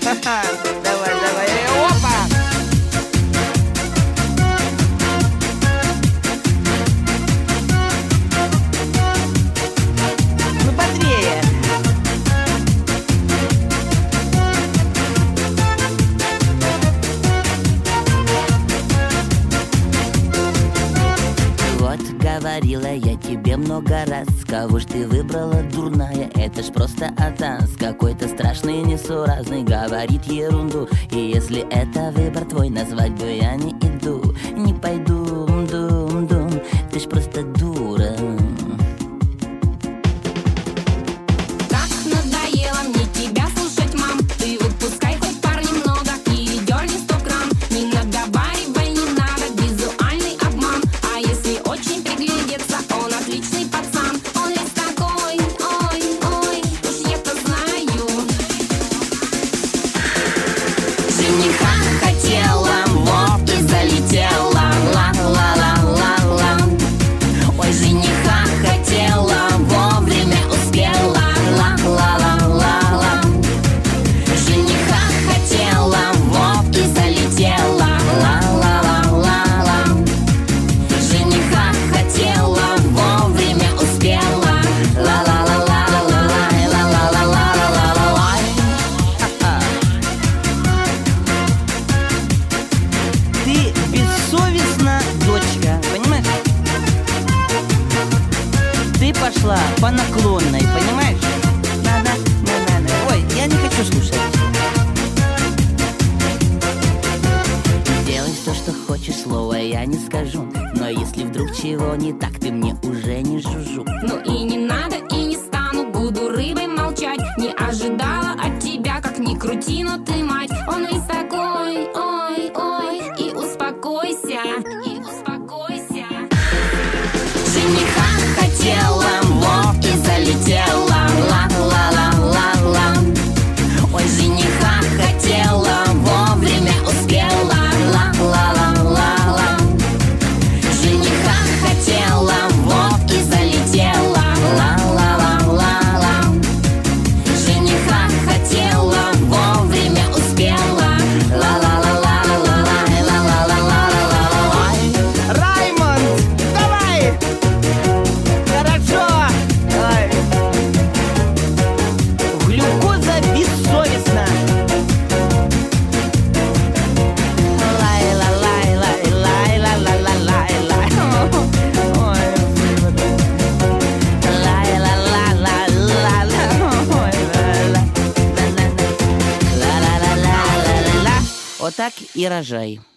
Давай, давай, опа! Ну, бодрее! Вот говорила я тебе много раз, кого ж ты выбрала, дурная, это ж просто атас. Какой-то страшный, несуразный, говорит ерунду. И если это выбор твой, назвать бы я не иду. Не пойду, дум-дум, ты ж просто дура. Так надоело мне тебя слушать, мам. Ты выпускай хоть пар немного и дерни 100 грамм. Не наговаривай, не надо, визуальный обман. А если очень приглядеться, он отличный пацан. Он весь такой, ой, ой, уж я-то знаю. Жениха хотела, вот и залетела. Ла-ла-ла-ла-ла. Ой, жениха хотела, вовремя успела. Ла-ла-ла-ла-ла. Жениха хотела, вот и залетела. Ла-ла-ла-ла-ла. Жениха хотела, вовремя успела. Ла-ла-ла-ла-ла-ла. Ла-ла-ла-ла-ла-ла. Ты бессовестна, дочка, понимаешь? Ты пошла по наклонной, понимаешь? На-на. Ой, я не хочу слушать. Делай все, что хочешь, слова я не скажу. Но если вдруг чего не так, ты мне уже не жужжу. Ну и не надо, и не стану, буду рыбой молчать. Не ожидала от тебя, как ни крути, но ты мать. Он весь такой, ой, ой, и успокойся, и успокойся. Жениха хотела, вот и залетела. Ла-ла-ла-ла-ла. Ой, жениха хотела, вовремя успела. Ла-ла-ла-ла-ла. Жениха хотела, вот и залетела. Ла-ла-ла-ла-ла. Жениха хотела, вовремя успела. Ла-ла-ла-ла-ла-ла. Ла-ла-ла-ла-ла-ла. Раймонд, давай! Хорошо! Давай. Глюкоза бессовестна. Лай-ла-лай-лай-лай-ла-ла-лай-лай. Ой, лай-ла-ла-ла-ла-ла. Ой, ла-ла-ла-ла-ла-ла-ла. Вот так и рожай.